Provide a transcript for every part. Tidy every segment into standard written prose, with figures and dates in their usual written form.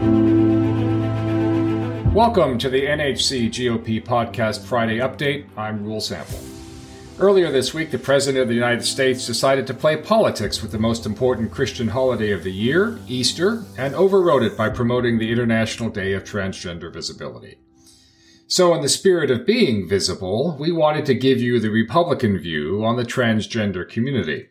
Welcome to the NHC GOP Podcast Friday Update. I'm Rule Sample. Earlier this week, the President of the United States decided to play politics with the most important Christian holiday of the year, Easter, and overrode it by promoting the International Day of Transgender Visibility. So in the spirit of being visible, we wanted to give you the Republican view on the transgender community.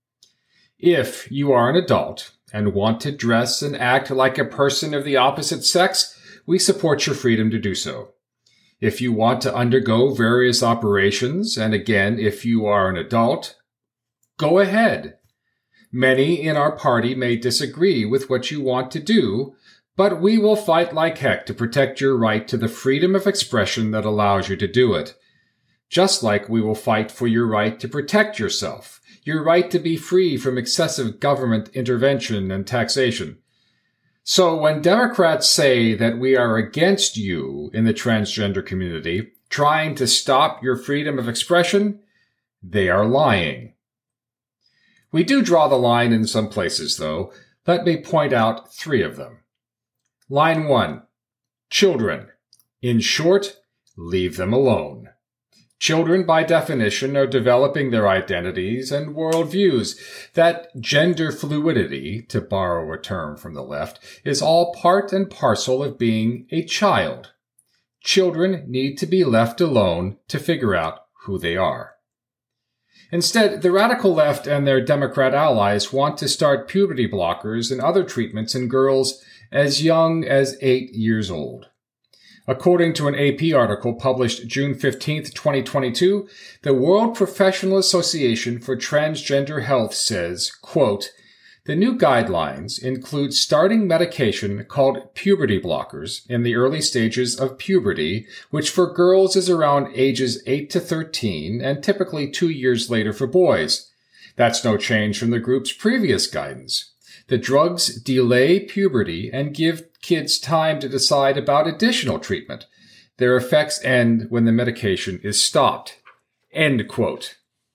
If you are an adult and want to dress and act like a person of the opposite sex, we support your freedom to do so. If you want to undergo various operations, and again, if you are an adult, go ahead. Many in our party may disagree with what you want to do, but we will fight like heck to protect your right to the freedom of expression that allows you to do it. Just like we will fight for your right to protect yourself, your right to be free from excessive government intervention and taxation. So when Democrats say that we are against you in the transgender community, trying to stop your freedom of expression, they are lying. We do draw the line in some places, though. Let me point out 3 of them. Line 1. Children. In short, leave them alone. Children, by definition, are developing their identities and worldviews. That gender fluidity, to borrow a term from the left, is all part and parcel of being a child. Children need to be left alone to figure out who they are. Instead, the radical left and their Democrat allies want to start puberty blockers and other treatments in girls as young as 8 years old. According to an AP article published June 15, 2022, the World Professional Association for Transgender Health says, quote, "The new guidelines include starting medication called puberty blockers in the early stages of puberty, which for girls is around ages 8 to 13 and typically 2 years later for boys. That's no change from the group's previous guidance. The drugs delay puberty and give kids time to decide about additional treatment. Their effects end when the medication is stopped." End quote.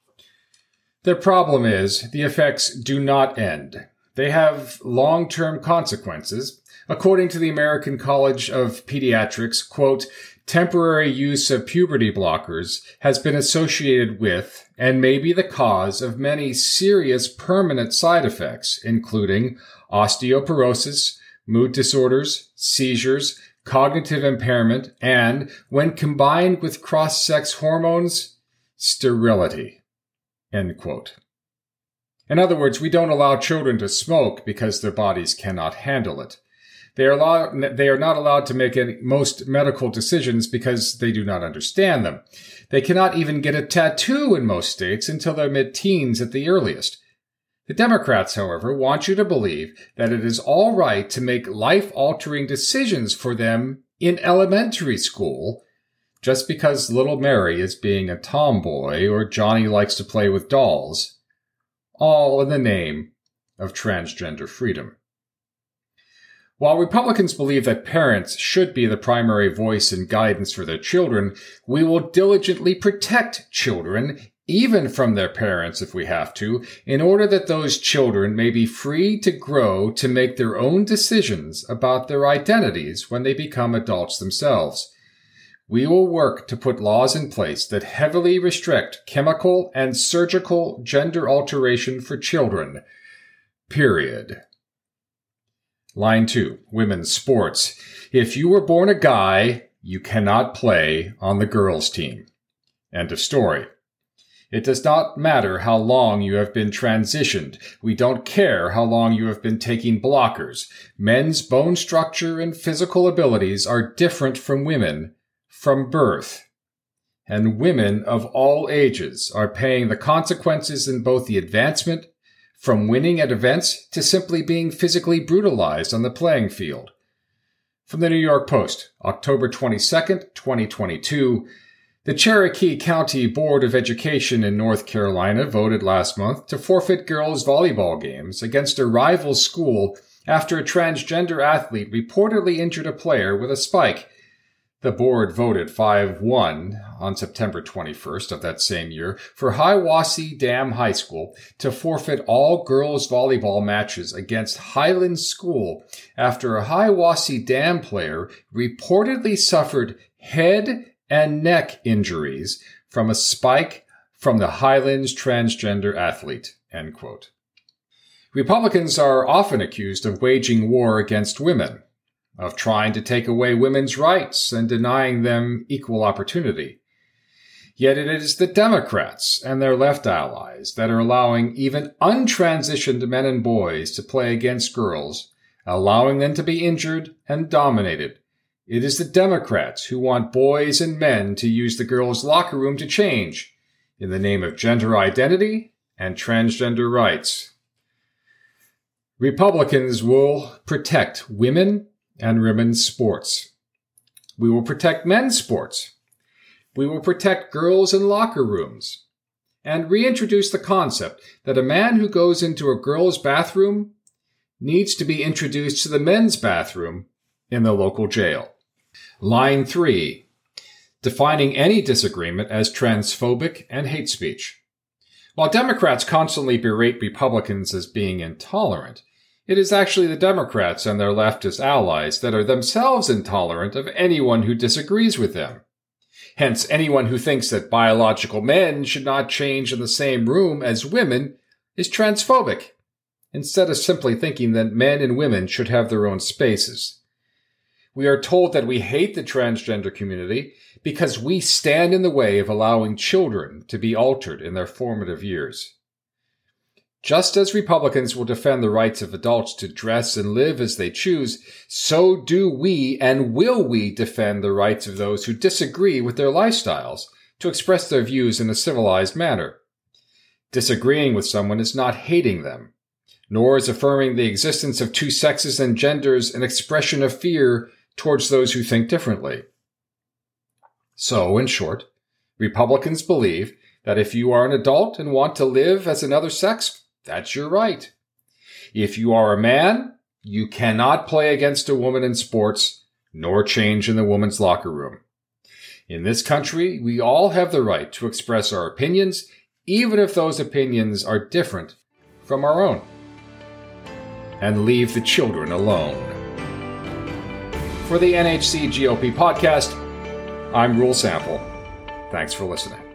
The problem is the effects do not end. They have long-term consequences. According to the American College of Pediatrics, quote, "Temporary use of puberty blockers has been associated with and may be the cause of many serious permanent side effects, including osteoporosis, mood disorders, seizures, cognitive impairment, and, when combined with cross-sex hormones, sterility." End quote. In other words, we don't allow children to smoke because their bodies cannot handle it. They are not allowed to make most medical decisions because they do not understand them. They cannot even get a tattoo in most states until their mid-teens at the earliest. The Democrats, however, want you to believe that it is all right to make life-altering decisions for them in elementary school just because little Mary is being a tomboy or Johnny likes to play with dolls, all in the name of transgender freedom. While Republicans believe that parents should be the primary voice and guidance for their children, we will diligently protect children, even from their parents if we have to, in order that those children may be free to grow to make their own decisions about their identities when they become adults themselves. We will work to put laws in place that heavily restrict chemical and surgical gender alteration for children. Period. Line 2, women's sports. If you were born a guy, you cannot play on the girls' team. End of story. It does not matter how long you have been transitioned. We don't care how long you have been taking blockers. Men's bone structure and physical abilities are different from women from birth. And women of all ages are paying the consequences in both the advancement from winning at events to simply being physically brutalized on the playing field. From the New York Post, October 22nd, 2022, the Cherokee County Board of Education in North Carolina voted last month to forfeit girls' volleyball games against a rival school after a transgender athlete reportedly injured a player with a spike. The board voted 5-1 on September 21st of that same year for Hiwassee Dam High School to forfeit all girls volleyball matches against Highland School after a Hiwassee Dam player reportedly suffered head and neck injuries from a spike from the Highlands transgender athlete, end quote. Republicans are often accused of waging war against women, of trying to take away women's rights and denying them equal opportunity. Yet it is the Democrats and their left allies that are allowing even untransitioned men and boys to play against girls, allowing them to be injured and dominated. It is the Democrats who want boys and men to use the girls' locker room to change in the name of gender identity and transgender rights. Republicans will protect women and women's sports. We will protect men's sports. We will protect girls in locker rooms and reintroduce the concept that a man who goes into a girl's bathroom needs to be introduced to the men's bathroom in the local jail. Line 3. Defining any disagreement as transphobic and hate speech. While Democrats constantly berate Republicans as being intolerant, it is actually the Democrats and their leftist allies that are themselves intolerant of anyone who disagrees with them. Hence, anyone who thinks that biological men should not change in the same room as women is transphobic, instead of simply thinking that men and women should have their own spaces. We are told that we hate the transgender community because we stand in the way of allowing children to be altered in their formative years. Just as Republicans will defend the rights of adults to dress and live as they choose, so do we and will we defend the rights of those who disagree with their lifestyles to express their views in a civilized manner. Disagreeing with someone is not hating them, nor is affirming the existence of two sexes and genders an expression of fear towards those who think differently. So, in short, Republicans believe that if you are an adult and want to live as another sex, that's your right. If you are a man, you cannot play against a woman in sports, nor change in the woman's locker room. In this country, we all have the right to express our opinions, even if those opinions are different from our own. And leave the children alone. For the NHC GOP podcast, I'm Rule Sample. Thanks for listening.